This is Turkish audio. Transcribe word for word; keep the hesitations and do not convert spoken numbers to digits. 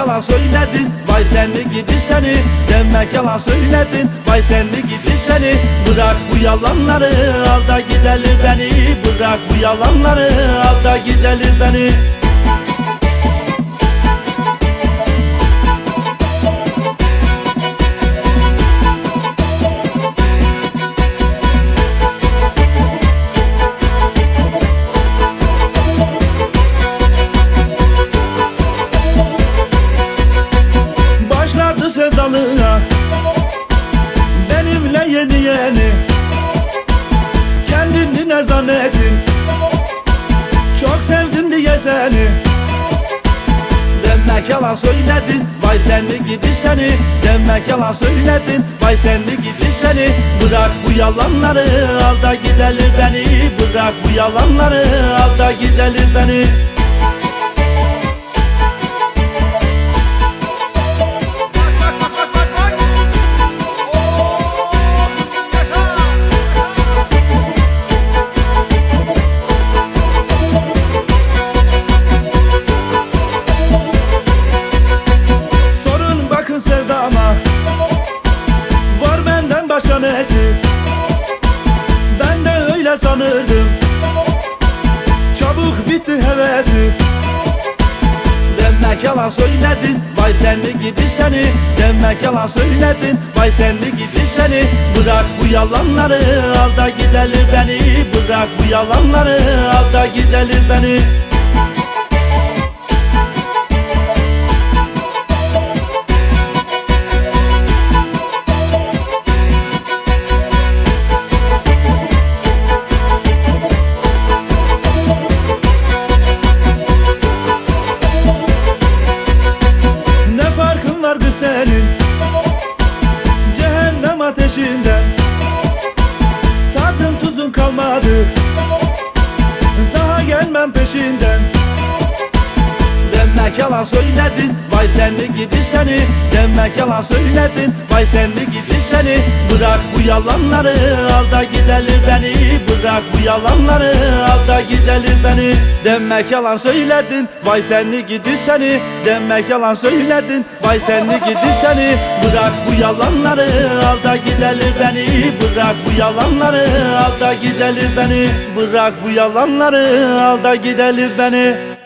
yalan söyledin, vay seni gidi seni. Demek yalan söyledin, vay seni gidi seni. Bırak bu yalanları, al da gidelim beni. Bırak bu yalanları, al da gidelim beni. Başladı sevdalığına benimle yeni yeni. Kendini ne zannettin, çok sevdim diye seni. Demek yalan söyledin, vay seni gidi seni. Demek yalan söyledin, vay seni gidi seni. Bırak bu yalanları, al da gidelim beni. Bırak bu yalanları, al da gidelim beni. Sevdama var benden başka nesi? Ben de öyle sanırdım, çabuk bitti hevesi. Demek yalan söyledin, vay seni gidi seni. Demek yalan söyledin, vay seni gidi seni. Bırak bu yalanları, al da gidelim beni. Bırak bu yalanları, al da gidelim beni. Senin cehennem ateşinden tadın tuzun kalmadı, daha gelmem peşinden. Demek yalan söyledin, vay seni gidi seni. Demek yalan söyledin, vay seni gidi seni. Bırak bu yalanları, al da gidelim beni. Bırak bu yalanları, al da gidelim beni. Demek yalan söyledin, vay seni gidi seni. Demek yalan söyledin, vay seni gidi seni. Bırak bu yalanları, al da gidelim beni. Bırak bu yalanları, al da gidelim beni. Bırak bu yalanları, al da gidelim beni.